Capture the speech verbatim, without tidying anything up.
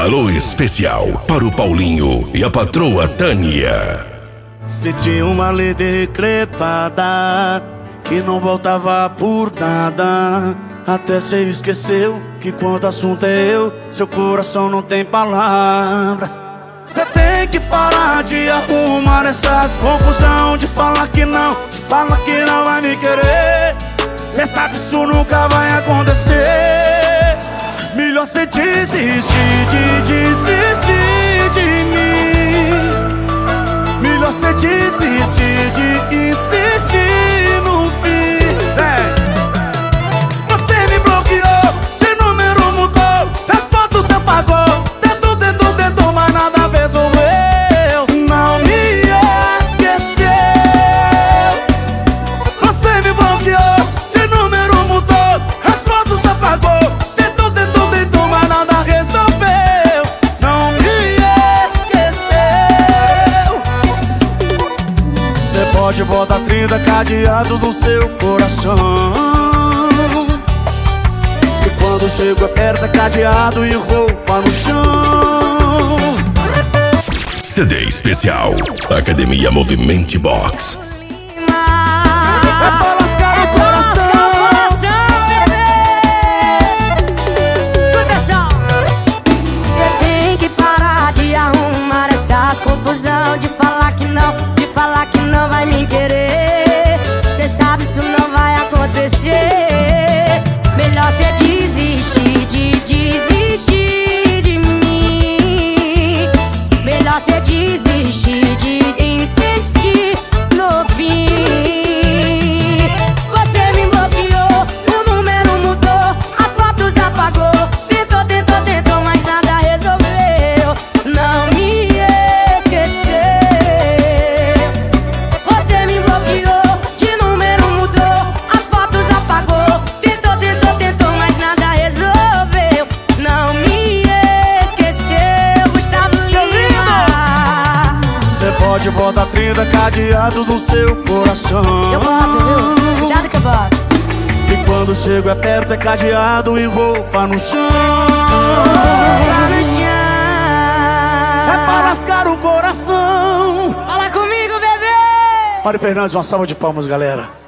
alô especial para o Paulinho e a patroa Tânia. Se tinha uma lei decretada que não voltava por nada, até cê esqueceu que quando o assunto é eu, seu coração não tem palavras. Cê tem que parar de arrumar essas confusão, de falar que não, de falar que não vai me querer. Cê sabe isso nunca vai acontecer. Melhor cê desistir de desistir de mim. Melhor cê desistir de insistir no fim. É. Você me bloqueou, de número mudou, das fotos você apagou, tentou, tentou, tentou, mas nada resolveu. Não me esqueceu. Você me bloqueou, de número mudou, as fotos você apagou, tentou, tentou, tentou, mas nada resolveu. Não me esqueceu. Você pode botar trinta cadeados no seu coração, quando chego aperta cadeado e roupa no chão. C D especial Academia Movimento Box. É pra lascar o coração. Escuta só. Cê tem que parar de arrumar essas confusão, de falar que não, de falar que não vai me querer. Cê sabe isso não vai acontecer. Melhor cê desistir de desistir de mim. Melhor cê desistir de insistir no fim. Você me bloqueou, o número mudou, as fotos apagou, tentou, tentou, tentou, mas nada resolveu. Não me esqueceu. Você me bloqueou, de número mudou, as fotos apagou, tentou, tentou, tentou, mas nada resolveu. Não me esqueceu, Gustavo Lima. Você pode botar trinta cadeados no seu coração, Eu boto, viu? Cuidado que eu boto. e quando chego é perto é cadeado e roupa no chão. Tá no chão. É pra lascar o coração. Fala comigo, bebê. Mário Fernandes, uma salva de palmas, galera.